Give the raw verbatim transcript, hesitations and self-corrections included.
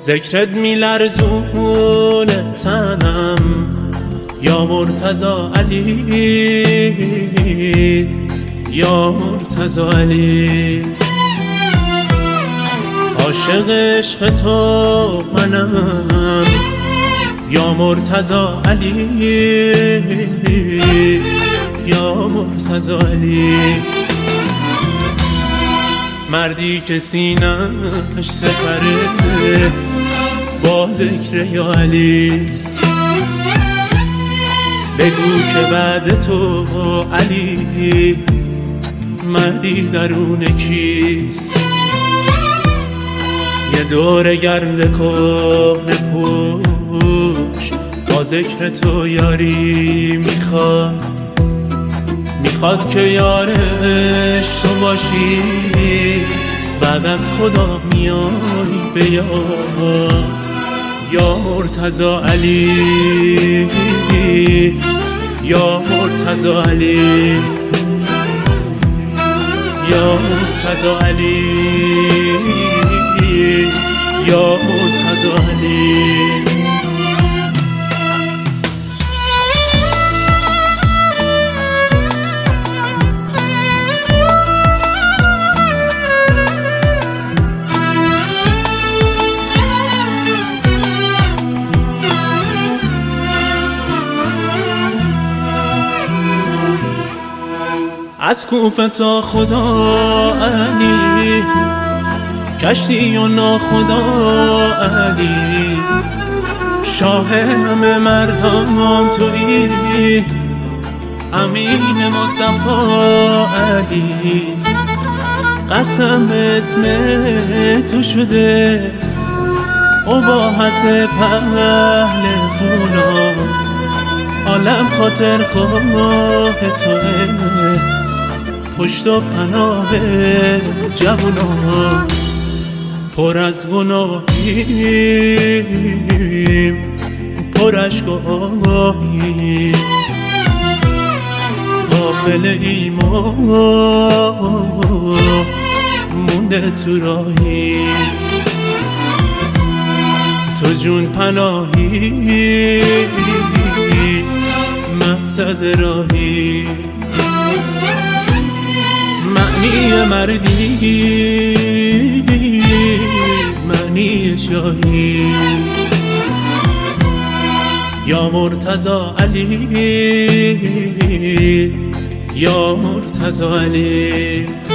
ذکرت میلرزونه تنم یا مرتضی علی، یا مرتضی علی. عاشق عشق تو منم یا مرتضی علی، یا مرتضی علی. مردی که سینه‌اش سپره با ذکر یا علیست، بگو که بعد تو علی مردی درون کیست. یه دور گرد کهنه پوش با ذکر تو یاری میخواد، میخواد که یارش تو باشی، بعد از خدا میای به یاد. یا مرتضی علی، یا مرتضی علی، یا مرتضی علی، یا مرتضی علی. از کوفه تا خدا علی، کشتی و ناخدا علی، شاه همه مردان تویی، امین مصطفی علی. قسم اسم تو شده اباحت پهلوونا، عالم خاطر خواه توه، پشت و پناه جوونا. پر از گناهیم، پر اشک و آهیم، غافل ایمان مونده تو راهی. تو جون پناهی، مقصد راهی، معنی مردی، معنی شاهی. یا مرتضی علی، یا مرتضی علی.